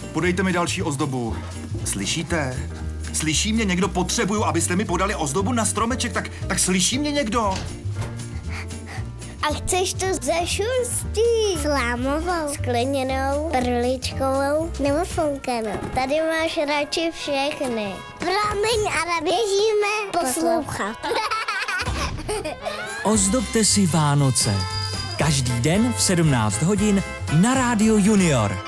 podejte mi další ozdobu. Slyšíte? Slyší mě někdo? Potřebuju, abyste mi podali ozdobu na stromeček, tak slyší mě někdo? A chceš to ze šustí? Slámovou, skleněnou, perličkovou nebo foukanou. Tady máš radši všechny. Promiň, ale běžíme poslouchat. Ozdobte si Vánoce. Každý den v 17 hodin na Rádiu Junior.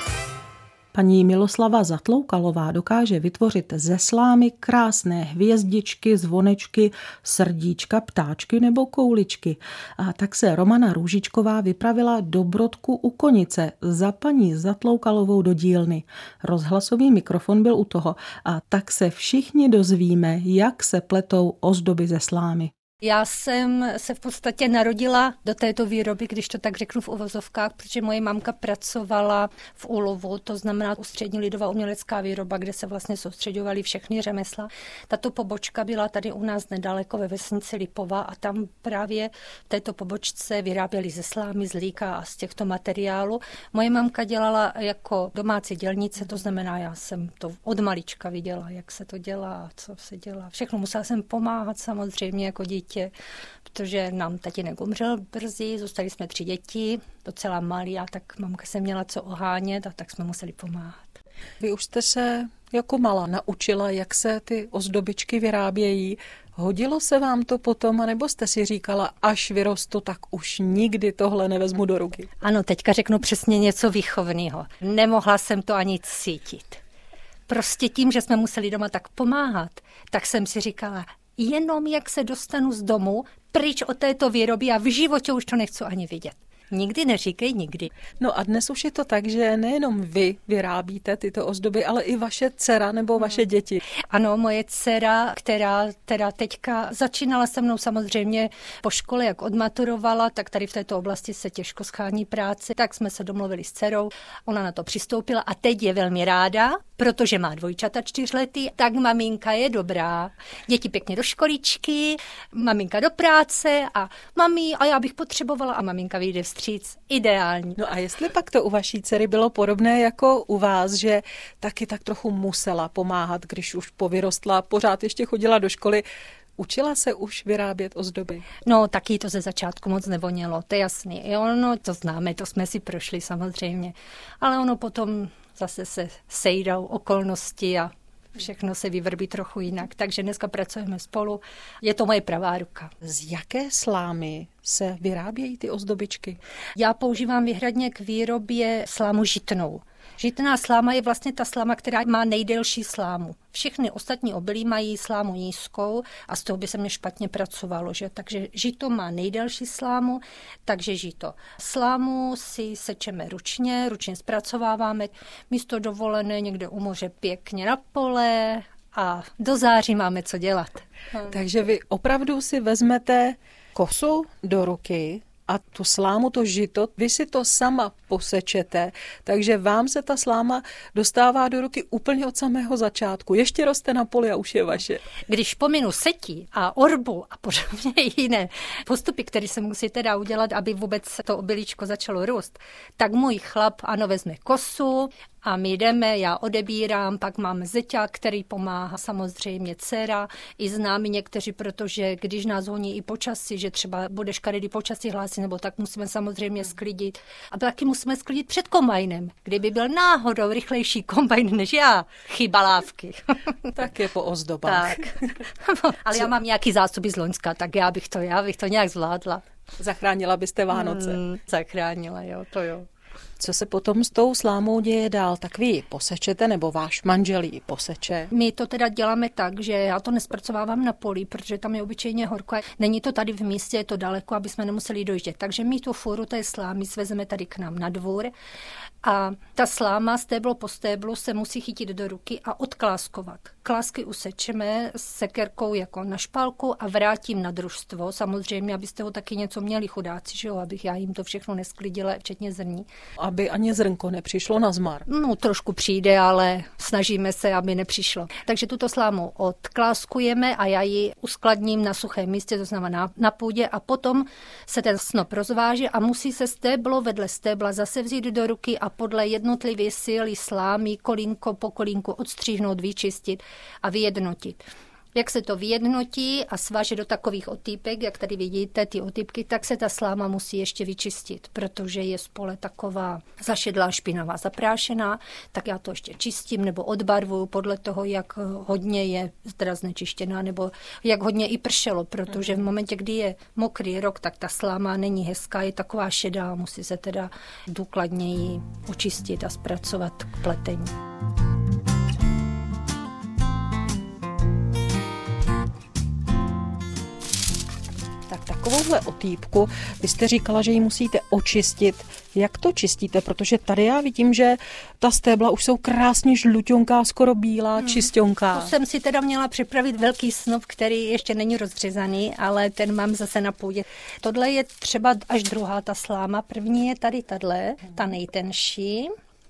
Paní Miloslava Zatloukalová dokáže vytvořit ze slámy krásné hvězdičky, zvonečky, srdíčka, ptáčky nebo kouličky. A tak se Romana Růžičková vypravila do Brodku u Konice za paní Zatloukalovou do dílny. Rozhlasový mikrofon byl u toho a tak se všichni dozvíme, jak se pletou ozdoby ze slámy. Já jsem se v podstatě narodila do této výroby, když to tak řeknu v uvozovkách, protože moje mamka pracovala v úlovu, to znamená Ústřední lidová umělecká výroba, kde se vlastně soustředovaly všechny řemesla. Tato pobočka byla tady u nás nedaleko ve vesnici Lipova a tam právě v této pobočce vyráběli ze slámy, z líka a z těchto materiálů. Moje mamka dělala jako domácí dělnice, to znamená, já jsem to od malička viděla, jak se to dělá, co se dělá. Všechno musela jsem pomáhat samozřejmě jako dítě, protože nám tatínek umřel brzy, zůstali jsme 3 děti, docela malí a tak mamka se měla co ohánět a tak jsme museli pomáhat. Vy už jste se jako malá naučila, jak se ty ozdobičky vyrábějí. Hodilo se vám to potom, anebo jste si říkala, až vyrostu, tak už nikdy tohle nevezmu do ruky? Ano, teďka řeknu přesně něco výchovného. Nemohla jsem to ani cítit. Prostě tím, že jsme museli doma tak pomáhat, tak jsem si říkala, jenom jak se dostanu z domu, pryč od této výroby a v životě už to nechci ani vidět. Nikdy neříkej nikdy. No a dnes už je to tak, že nejenom vy vyrábíte tyto ozdoby, ale i vaše dcera nebo vaše děti. Ano, moje dcera, která teda teďka začínala se mnou samozřejmě po škole, jak odmaturovala, tak tady v této oblasti se těžko schání práci, tak jsme se domluvili s dcerou, ona na to přistoupila a teď je velmi ráda, protože má dvojčata 4letý, tak maminka je dobrá. Děti pěkně do školičky, maminka do práce a mami, a já bych potřebovala a maminka vyjde vstříc. Ideální. No a jestli pak to u vaší dcery bylo podobné jako u vás, že taky tak trochu musela pomáhat, když už povyrostla, pořád ještě chodila do školy, učila se už vyrábět ozdoby? No, taky to ze začátku moc nevonělo, to je jasný. Jo, no, to známe, to jsme si prošli samozřejmě. Ale ono potom zase se sejdou okolnosti a všechno se vyvrbí trochu jinak. Takže dneska pracujeme spolu. Je to moje pravá ruka. Z jaké slámy se vyrábějí ty ozdobičky? Já používám výhradně k výrobě slámu žitnou. Žitná sláma je vlastně ta sláma, která má nejdelší slámu. Všechny ostatní obilí mají slámu nízkou a z toho by se mě špatně pracovalo, že? Takže žito má nejdelší slámu, takže žito. Slámu si sečeme ručně zpracováváme, místo dovolené někde u moře pěkně na pole a do září máme co dělat. Takže vy opravdu si vezmete kosu do ruky a tu slámu, to žito, vy si to sama posečete, takže vám se ta sláma dostává do ruky úplně od samého začátku. Ještě roste na poli a už je vaše. Když pominu setí a orbu a podobně jiné postupy, které se musí teda udělat, aby vůbec to obilíčko začalo růst, tak můj chlap vezme kosu a my jdeme, já odebírám, pak mám zeťák, který pomáhá, samozřejmě dcera, i známi někteří, protože když nás honí i počasí, že třeba bude škaredý počasí hlásí, nebo tak musíme samozřejmě sklidit. A taky musíme sklidit před kombajnem. Kdyby byl náhodou rychlejší kombajn než já, chyba lávky. Tak je po ozdobách. Tak. Ale já mám nějaký zásoby z Loňska, tak já bych to nějak zvládla. Zachránila byste Vánoce. Zachránila, jo, to jo. Co se potom s tou slámou děje dál? Tak vy ji posečete, nebo váš manžel ji poseče? My to teda děláme tak, že já to nespracovávám na poli, protože tam je obyčejně horko. Není to tady v místě, je to daleko, aby jsme nemuseli dojíždět. Takže my tu fůru té slámy svezeme tady k nám na dvůr a ta sláma stéblo po stéblu se musí chytit do ruky a odkláskovat. klásky usečeme s sekerkou jako na špalku a vrátím na družstvo. Samozřejmě, abyste ho taky něco měli chudáci, že jo, abych já jim to všechno nesklidila, včetně zrní. Aby ani zrnko nepřišlo na zmar. No, trošku přijde, ale snažíme se, aby nepřišlo. Takže tuto slámu odkláskujeme a já ji uskladním na suchém místě, to znamená na půdě, a potom se ten snop rozváže a musí se stéblo vedle stébla zase vzít do ruky a podle jednotlivé síly slámy kolínko po kolínku odstříhnout, vyčistit a vyjednotit. Jak se to vyjednotí a sváže do takových otýpek, jak tady vidíte, ty otýpky, tak se ta sláma musí ještě vyčistit, protože je spole taková zašedlá, špinavá, zaprášená, tak já to ještě čistím nebo odbarvuju podle toho, jak hodně je teda znečištěná nebo jak hodně i pršelo, protože v momentě, kdy je mokrý rok, tak ta sláma není hezká, je taková šedá, musí se teda důkladněji očistit a zpracovat k pletení. Takovouhle otýpku, vy jste říkala, že ji musíte očistit. Jak to čistíte? Protože tady já vidím, že ta stébla už jsou krásně žluťonká, skoro bílá, čisťonká. To jsem si teda měla připravit velký snop, který ještě není rozřezaný, ale ten mám zase na půdě. Tohle je třeba až druhá ta sláma. První je tady tahle, ta nejtenší.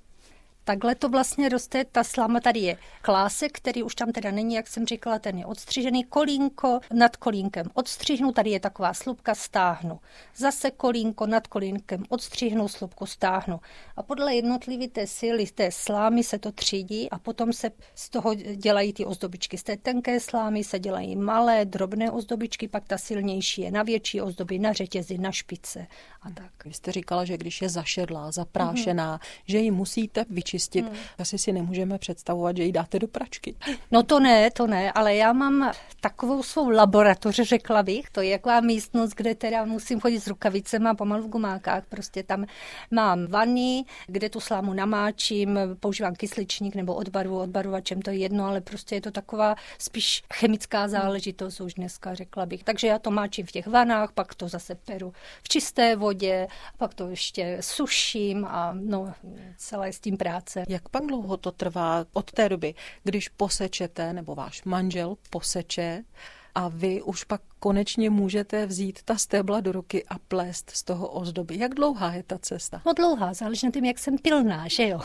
Takhle to vlastně roste, ta sláma, tady je klásek, který už tam teda není, jak jsem říkala, ten je odstřižený, kolínko nad kolínkem odstřihnu, tady je taková slupka, stáhnu. Zase kolínko nad kolínkem odstřihnu, slupku stáhnu. A podle jednotlivé té síly té slámy se to třídí a potom se z toho dělají ty ozdobičky. Z té tenké slámy se dělají malé, drobné ozdobičky, pak ta silnější je na větší ozdoby, na řetězy, na špice a tak. Vy jste říkala, že když je zašedlá, zaprášená, že ji musíte vyčistit. Asi si nemůžeme představovat, že ji dáte do pračky. No to ne, ale já mám takovou svou laboratoř, řekla bych, to je taková místnost, kde teda musím chodit s rukavicemi a pomalu v gumákách, prostě tam mám vany, kde tu slámu namáčím, používám kysličník nebo odbarovačem, to je jedno, ale prostě je to taková spíš chemická záležitost už dneska, řekla bych. Takže já to máčím v těch vanách, pak to zase peru v čisté vodě, pak to ještě suším a no, celé s tím práce. Jak pak dlouho to trvá od té doby, když posečete, nebo váš manžel poseče a vy už pak konečně můžete vzít ta stébla do ruky a plést z toho ozdoby? Jak dlouhá je ta cesta? No dlouhá, záleží na tom, jak jsem pilná, že jo?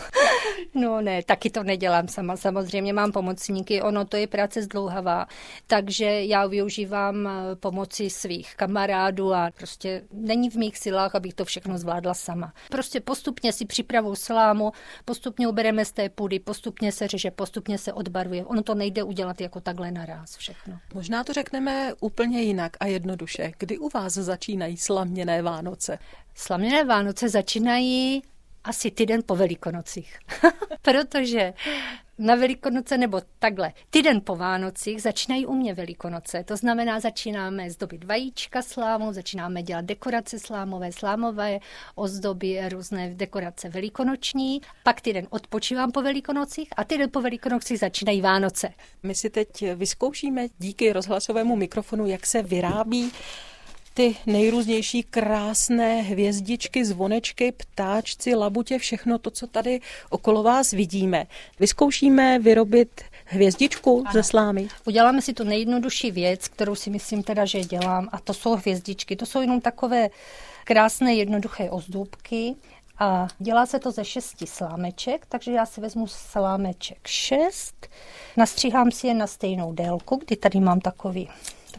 No ne, taky to nedělám sama, samozřejmě mám pomocníky, ono to je práce zdlouhavá, takže já využívám pomoci svých kamarádů a prostě není v mých silách, abych to všechno zvládla sama. Prostě postupně si připravuju slámu, postupně ubereme z té půdy, postupně se řeže, postupně se odbarvuje. Ono to nejde udělat jako takhle naráz všechno. Možná to řekneme úplně jinak a jednoduše. Kdy u vás začínají slaměné Vánoce? Slaměné Vánoce začínají asi týden po Velikonocích. Protože na Velikonoce, nebo takhle, týden po Vánocích začínají u mě Velikonoce. To znamená, začínáme zdobit vajíčka slámou, začínáme dělat dekorace slámové ozdoby, různé dekorace velikonoční. Pak týden odpočívám po Velikonocích a týden po Velikonocích začínají Vánoce. My si teď vyzkoušíme díky rozhlasovému mikrofonu, jak se vyrábí ty nejrůznější krásné hvězdičky, zvonečky, ptáčci, labutě, všechno to, co tady okolo vás vidíme. Vyzkoušíme vyrobit hvězdičku ze slámy. Uděláme si tu nejjednodušší věc, kterou si myslím teda, že dělám, a to jsou hvězdičky. To jsou jenom takové krásné, jednoduché ozdůbky. A dělá se to ze 6 slámeček, takže já si vezmu slámeček 6, nastříhám si je na stejnou délku, kdy tady mám takového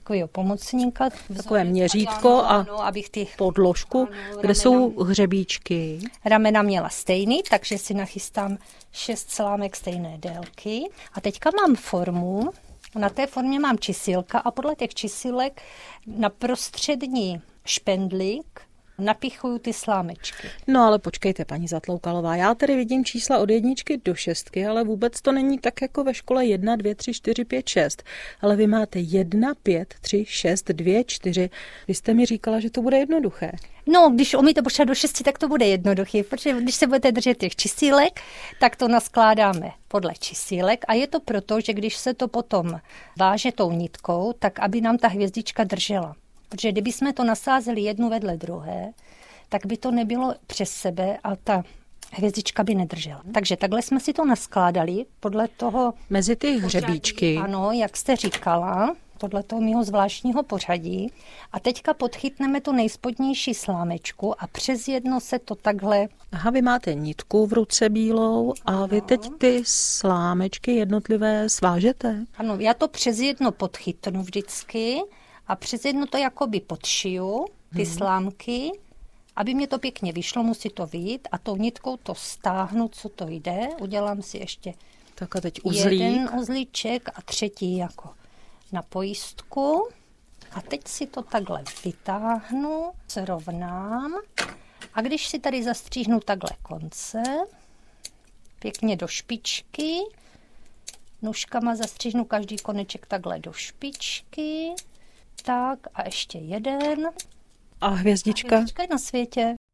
pomocníka. Takové měřítko a abych ty podložku, kde jsou hřebíčky. Ramena měla stejný, takže si nachystám 6 slámek stejné délky. A teďka mám formu, na té formě mám čisílka a podle těch čisílek na prostřední špendlík napichuju ty slámečky. No ale počkejte, paní Zatloukalová, já tady vidím čísla od 1 do 6, ale vůbec to není tak jako ve škole 1, 2, 3, 4, 5, 6. Ale vy máte 1, 5, 3, 6, 2, 4. Vy jste mi říkala, že to bude jednoduché. No, když umíte počítat do 6, tak to bude jednoduché, protože když se budete držet těch čisílek, tak to naskládáme podle čisílek a je to proto, že když se to potom váže tou nitkou, tak aby nám ta hvězdička držela. Protože kdybychom to nasázeli jednu vedle druhé, tak by to nebylo přes sebe a ta hvězdička by nedržela. Takže takhle jsme si to naskládali podle toho... Mezi ty hřebíčky. Ano, jak jste říkala, podle toho mého zvláštního pořadí. A teďka podchytneme tu nejspodnější slámečku a přes jedno se to takhle... Aha, vy máte nitku v ruce bílou a vy teď ty slámečky jednotlivé svážete? Ano, já to přes jedno podchytnu vždycky a přes jedno to jakoby podšiju, ty slámky, aby mě to pěkně vyšlo, musí to vyjít a tou nitkou to stáhnu, co to jde. Udělám si ještě tak a teď uzlík. jeden uzlíček a třetí jako na pojistku. A teď si to takhle vytáhnu, srovnám. A když si tady zastříhnu takhle konce, pěkně do špičky, nůžkama zastříhnu každý koneček takhle do špičky, tak a ještě jeden. A hvězdička? Hvězdička je na světě.